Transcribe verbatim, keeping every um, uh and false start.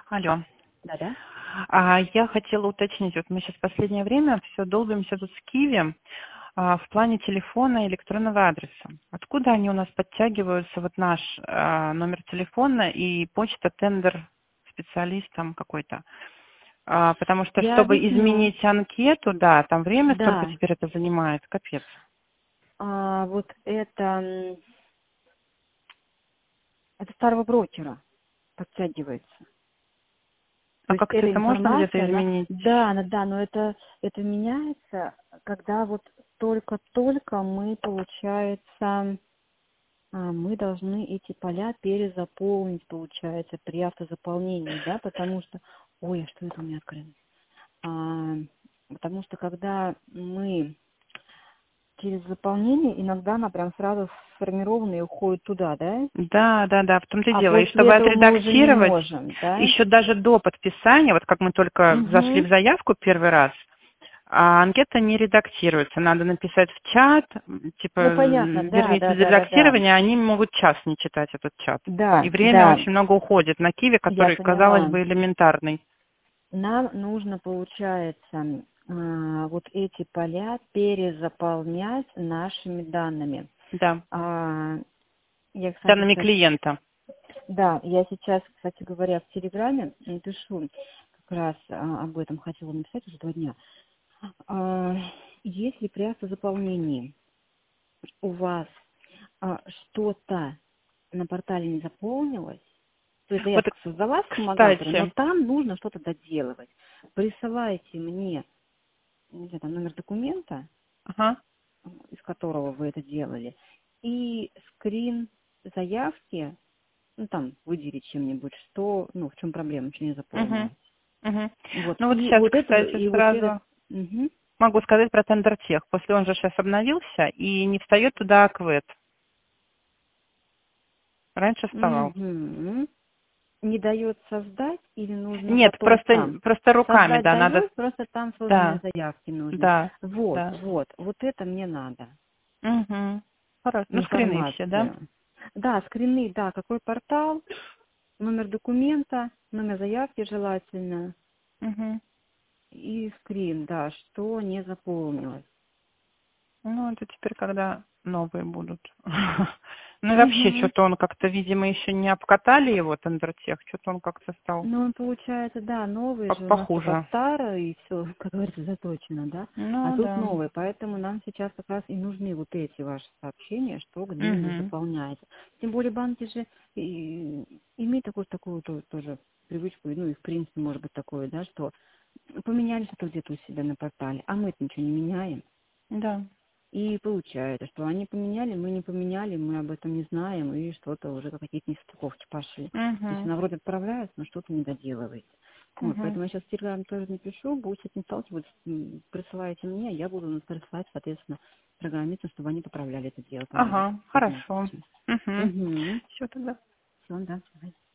Алло. Да-да. А, я хотела уточнить, вот мы сейчас в последнее время все долбимся тут с Киви а, в плане телефона и электронного адреса. Откуда они у нас подтягиваются, вот наш а, номер телефона и почта, тендер специалистам какой-то? А, потому что, Я чтобы объясню. изменить анкету, да, там время столько Да. теперь это занимает, капец. А, вот это, м, это старого брокера подтягивается. То А есть как-то эта это можно где-то информация, она, изменить? да, она- да, но это, это меняется, когда вот только-только мы, получается, а, мы должны эти поля перезаполнить, получается, при автозаполнении, да, потому что, ой, а что это у меня открыто? А, потому что когда мы через заполнение, иногда она прям сразу сформированная и уходит туда, да? Да, да, да, в том-то и А дело. И после чтобы этого мы уже не отредактировать, можем, да? еще даже до подписания, вот как мы только зашли в Угу. заявку первый раз, а анкета не редактируется. Надо написать в чат, м, типа, Ну, понятно, м, да, верните да, да, да, да. редактирование, они могут час не читать этот чат. И Да, время да, очень много уходит на Киви, я который, казалось поняла. бы, элементарный. Нам нужно, получается, а, вот эти поля перезаполнять нашими данными. Да, А, я, кстати, данными сейчас, клиента. да, я сейчас, кстати говоря, в Телеграме напишу, как раз а, об этом хотела написать уже два дня. А, если при автозаполнении у вас а, что-то на портале не заполнилось, то есть Вот, заявка создалась в фумагаторе, но кстати, там нужно что-то доделывать. Присылайте мне, не знаю, там номер документа, ага, из которого вы это делали, и скрин заявки, ну там выделить чем-нибудь, что, ну в чем проблема, что не угу, заполнилось. угу. Вот, Ну вот и сейчас, вот это, кстати, и вот этот, сразу мгм, могу сказать про тендер-тех. После он же сейчас обновился и не встает туда АКВЭД. Раньше вставал. мгм. Не дает создать или нужно Нет, потом просто, там? просто руками, Создать да, надо. дает, просто там созданные Да, заявки нужно. да, Вот, да. вот, вот это мне надо. Угу. Хорошо. Ну, скрины все, да? Информацию. Да, скрины, да, какой портал, номер документа, номер заявки желательно, Угу. и скрин, да, что не заполнилось. Ну, это теперь когда новые будут. Ну и вообще, Угу. что-то он как-то, видимо, еще не обкатали его, тендертех, что-то он как-то стал Ну, он получается, да, новый по- же, у нас-то под похуже. старое, и все, как говорится, заточено, да, а Ну, тут да. новый, поэтому нам сейчас как раз и нужны вот эти ваши сообщения, что где у нас Угу. заполняется. Тем более банки же и, имеют такую, такую то- тоже привычку, ну и в принципе может быть такое, да, что поменяли что-то где-то у себя на портале, а мы-то ничего не меняем. Да. И получается, что они поменяли, мы не поменяли, мы об этом не знаем, и что-то уже какие-то нестыковки пошли. То есть Угу. она вроде отправляется, но что-то не доделывается. Вот, Угу. поэтому я сейчас в Телеграм тоже напишу, будете с этим сталкиваться, м, присылайте мне, я буду присылать, соответственно, программистам, чтобы они поправляли это дело, пожалуйста, Ага, в этом хорошо. вопросе. Угу. Угу. Все тогда. Все, да, давай.